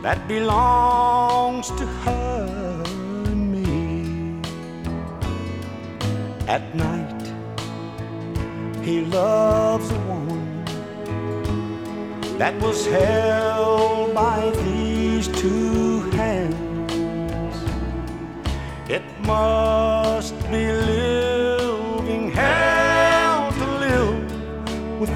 that belongs to her and me. At night, he loves a woman that was held by these two hands. It must be lived